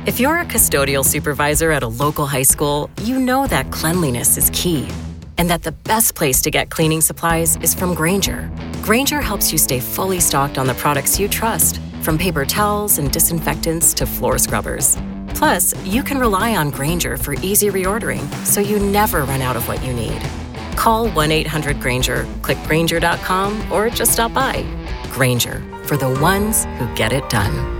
If you're a custodial supervisor at a local high school, you know that cleanliness is key, and that the best place to get cleaning supplies is from Grainger. Grainger helps you stay fully stocked on the products you trust, from paper towels and disinfectants to floor scrubbers. Plus, you can rely on Grainger for easy reordering, so you never run out of what you need. Call 1-800-GRAINGER, click Grainger.com, or just stop by. Grainger, for the ones who get it done.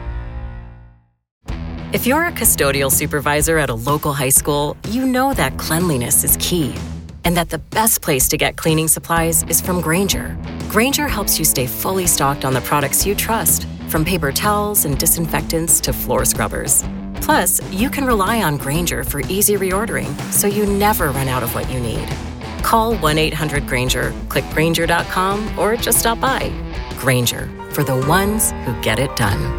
If you're a custodial supervisor at a local high school, you know that cleanliness is key, and that the best place to get cleaning supplies is from Grainger. Grainger helps you stay fully stocked on the products you trust, from paper towels and disinfectants to floor scrubbers. Plus, you can rely on Grainger for easy reordering, so you never run out of what you need. Call 1-800-GRAINGER, click Grainger.com, or just stop by. Grainger, for the ones who get it done.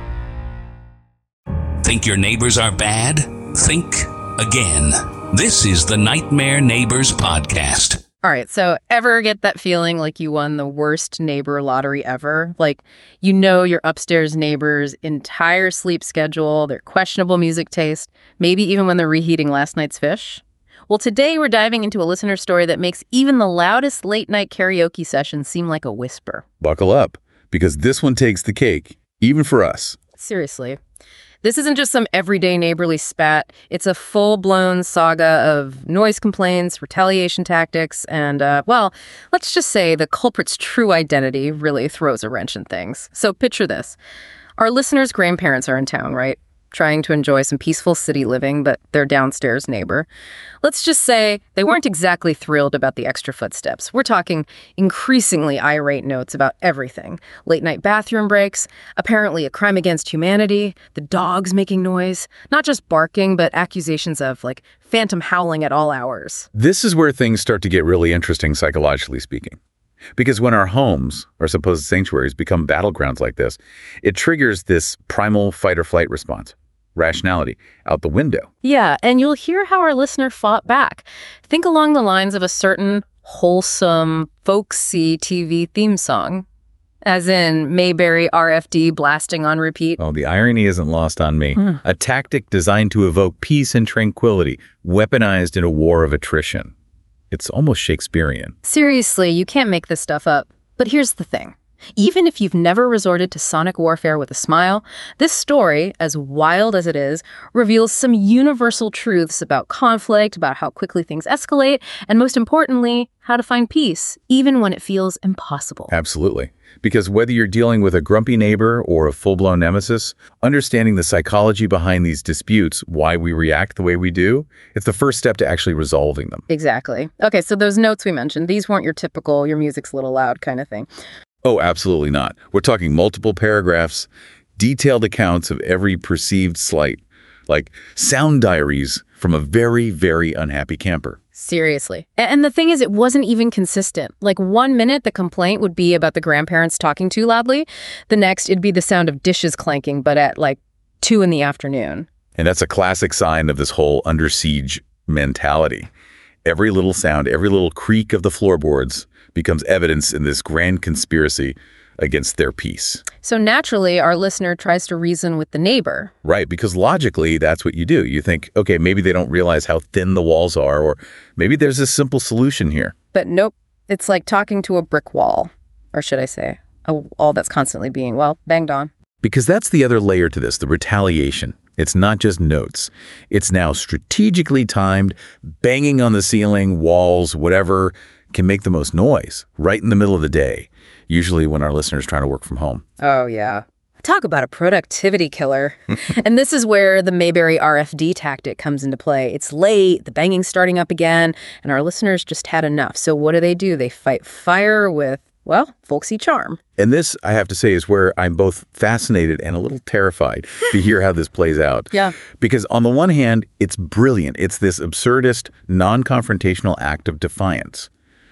Think your neighbors are bad? Think again. This is the Nightmare Neighbors Podcast. All right, so ever get that feeling like you won the worst neighbor lottery ever? Like, you know your upstairs neighbor's entire sleep schedule, their questionable music taste, maybe even when they're reheating last night's fish? Well, today we're diving into a listener story that makes even the loudest late-night karaoke session seem like a whisper. Buckle up, because this one takes the cake, even for us. Seriously. This isn't just some everyday neighborly spat. It's a full-blown saga of noise complaints, retaliation tactics, and, well, let's just say the culprit's true identity really throws a wrench in things. So picture this. Our listeners' grandparents are in town, right? Trying to enjoy some peaceful city living, but their downstairs neighbor. Let's just say they weren't exactly thrilled about the extra footsteps. We're talking increasingly irate notes about everything. Late-night bathroom breaks, apparently a crime against humanity, the dogs making noise, not just barking, but accusations of, like, phantom howling at all hours. This is where things start to get really interesting psychologically speaking. Because when our homes, or supposed sanctuaries, become battlegrounds like this, it triggers this primal fight-or-flight response. Rationality out the window. Yeah, and you'll hear how our listener fought back. Think along the lines of a certain wholesome, folksy TV theme song. As in Mayberry RFD blasting on repeat. Oh, the irony isn't lost on me. A tactic designed to evoke peace and tranquility, weaponized in a war of attrition. It's almost Shakespearean. Seriously, you can't make this stuff up. But here's the thing. Even if you've never resorted to sonic warfare with a smile, this story, as wild as it is, reveals some universal truths about conflict, about how quickly things escalate, and most importantly, how to find peace, even when it feels impossible. Absolutely. Because whether you're dealing with a grumpy neighbor or a full-blown nemesis, understanding the psychology behind these disputes, why we react the way we do, it's the first step to actually resolving them. Exactly. Okay, so those notes we mentioned, these weren't your typical, your music's a little loud kind of thing. Oh, absolutely not. We're talking multiple paragraphs, detailed accounts of every perceived slight, like sound diaries from a very, very unhappy camper. Seriously. And the thing is, it wasn't even consistent. Like 1 minute, the complaint would be about the grandparents talking too loudly. The next, it'd be the sound of dishes clanking, but at like 2 p.m. And that's a classic sign of this whole under siege mentality. Every little sound, every little creak of the floorboards becomes evidence in this grand conspiracy against their peace. So naturally, our listener tries to reason with the neighbor. Right, because logically, that's what you do. You think, okay, maybe they don't realize how thin the walls are, or maybe there's a simple solution here. But nope, it's like talking to a brick wall, or should I say, a wall that's constantly being, well, banged on. Because that's the other layer to this, the retaliation. It's not just notes. It's now strategically timed, banging on the ceiling, walls, whatever can make the most noise right in the middle of the day, usually when our listeners are trying to work from home. Oh, yeah. Talk about a productivity killer. And this is where the Mayberry RFD tactic comes into play. It's late, the banging's starting up again, and our listeners just had enough. So what do? They fight fire with, well, folksy charm. And this, I have to say, is where I'm both fascinated and a little terrified to hear how this plays out. Yeah. Because on the one hand, it's brilliant. It's this absurdist, non-confrontational act of defiance.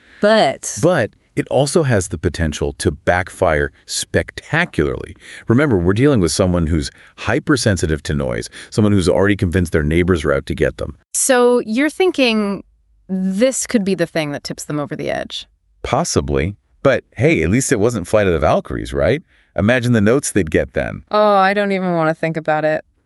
But it also has the potential to backfire spectacularly. Remember, we're dealing with someone who's hypersensitive to noise, someone who's already convinced their neighbors are out to get them. So you're thinking this could be the thing that tips them over the edge? Possibly. But hey, at least it wasn't Flight of the Valkyries, right? Imagine the notes they'd get then. Oh, I don't even want to think about it.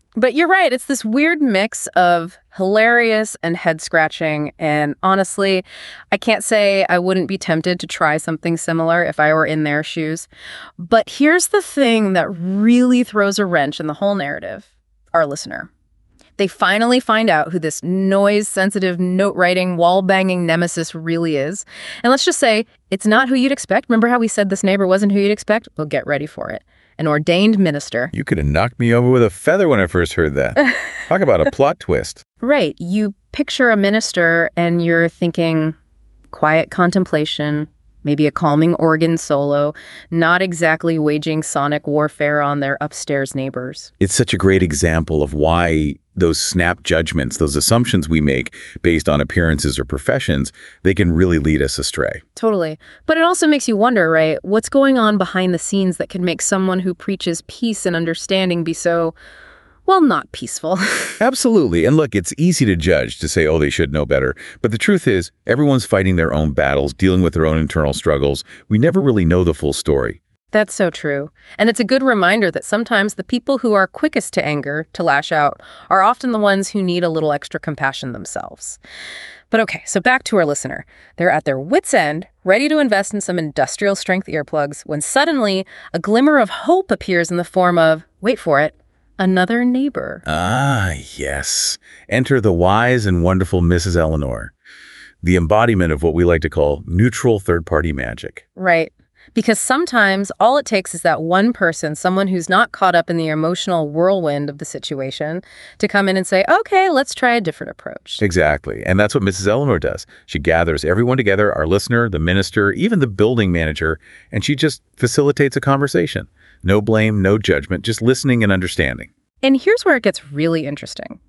But you're right. It's this weird mix of hilarious and head-scratching. And honestly, I can't say I wouldn't be tempted to try something similar if I were in their shoes. But here's the thing that really throws a wrench in the whole narrative. Our listener. They finally find out who this noise-sensitive, note-writing, wall-banging nemesis really is. And let's just say, it's not who you'd expect. Remember how we said this neighbor wasn't who you'd expect? Well, get ready for it. An ordained minister. You could have knocked me over with a feather when I first heard that. Talk about a plot twist. Right. You picture a minister and you're thinking quiet contemplation, maybe a calming organ solo, not exactly waging sonic warfare on their upstairs neighbors. It's such a great example of why those snap judgments, those assumptions we make based on appearances or professions, they can really lead us astray. Totally. But it also makes you wonder, right? What's going on behind the scenes that can make someone who preaches peace and understanding be so, well, not peaceful? Absolutely. And look, it's easy to judge, to say, oh, they should know better. But the truth is, everyone's fighting their own battles, dealing with their own internal struggles. We never really know the full story. That's so true. And it's a good reminder that sometimes the people who are quickest to anger, to lash out, are often the ones who need a little extra compassion themselves. But okay, so back to our listener. They're at their wits' end, ready to invest in some industrial-strength earplugs, when suddenly a glimmer of hope appears in the form of, wait for it, another neighbor. Ah, yes. Enter the wise and wonderful Mrs. Eleanor, the embodiment of what we like to call neutral third-party magic. Right. Because sometimes all it takes is that one person, someone who's not caught up in the emotional whirlwind of the situation, to come in and say, okay, let's try a different approach. Exactly. And that's what Mrs. Eleanor does. She gathers everyone together, our listener, the minister, even the building manager, and she just facilitates a conversation. No blame, no judgment, just listening and understanding. And here's where it gets really interesting.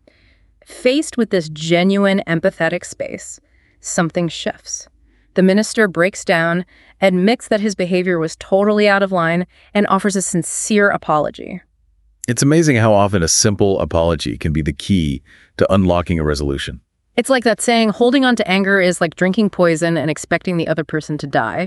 Faced with this genuine, empathetic space, something shifts. The minister breaks down, admits that his behavior was totally out of line, and offers a sincere apology. It's amazing how often a simple apology can be the key to unlocking a resolution. It's like that saying, holding on to anger is like drinking poison and expecting the other person to die.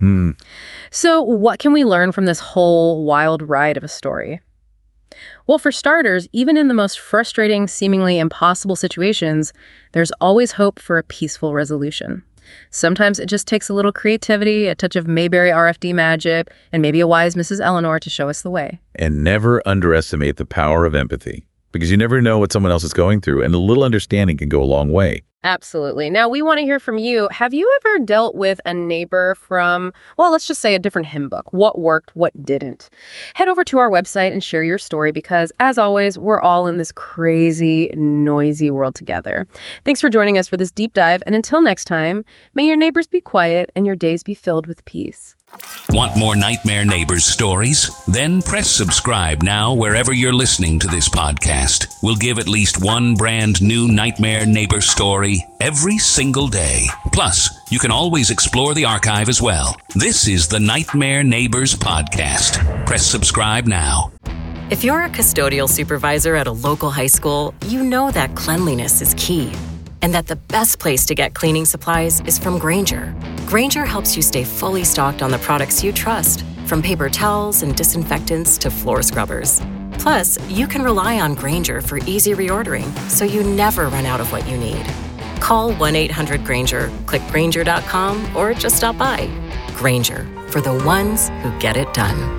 So what can we learn from this whole wild ride of a story? Well, for starters, even in the most frustrating, seemingly impossible situations, there's always hope for a peaceful resolution. Sometimes it just takes a little creativity, a touch of Mayberry RFD magic, and maybe a wise Mrs. Eleanor to show us the way. And never underestimate the power of empathy, because you never know what someone else is going through, and a little understanding can go a long way. Absolutely. Now, we want to hear from you. Have you ever dealt with a neighbor from, well, let's just say a different hymn book? What worked, what didn't? Head over to our website and share your story because, as always, we're all in this crazy, noisy world together. Thanks for joining us for this deep dive, and until next time, may your neighbors be quiet and your days be filled with peace. Want more Nightmare Neighbors stories? Then press subscribe now wherever you're listening to this podcast. We'll give at least one brand new Nightmare Neighbor story every single day. Plus, you can always explore the archive as well. This is the Nightmare Neighbors podcast. Press subscribe now. If you're a custodial supervisor at a local high school, you know that cleanliness is key. And that the best place to get cleaning supplies is from Grainger. Grainger helps you stay fully stocked on the products you trust, from paper towels and disinfectants to floor scrubbers. Plus, you can rely on Grainger for easy reordering, so you never run out of what you need. Call 1-800-GRAINGER, click Grainger.com, or just stop by. Grainger, for the ones who get it done.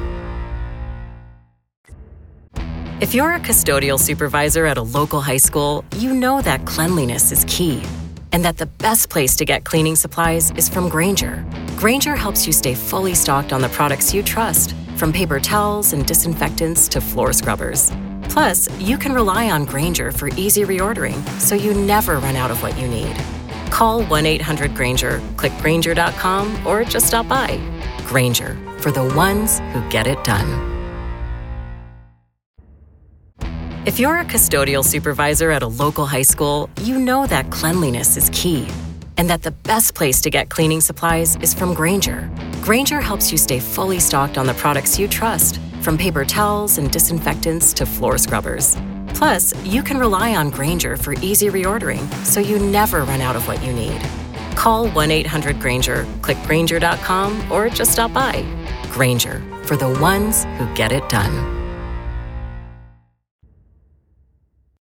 If you're a custodial supervisor at a local high school, you know that cleanliness is key. And that the best place to get cleaning supplies is from Grainger. Grainger helps you stay fully stocked on the products you trust, from paper towels and disinfectants to floor scrubbers. Plus, you can rely on Grainger for easy reordering, so you never run out of what you need. Call 1-800-GRAINGER, click Grainger.com, or just stop by. Grainger, for the ones who get it done. If you're a custodial supervisor at a local high school, you know that cleanliness is key. And that the best place to get cleaning supplies is from Grainger. Grainger helps you stay fully stocked on the products you trust, from paper towels and disinfectants to floor scrubbers. Plus, you can rely on Grainger for easy reordering, so you never run out of what you need. Call 1-800-GRAINGER, click Grainger.com, or just stop by. Grainger, for the ones who get it done.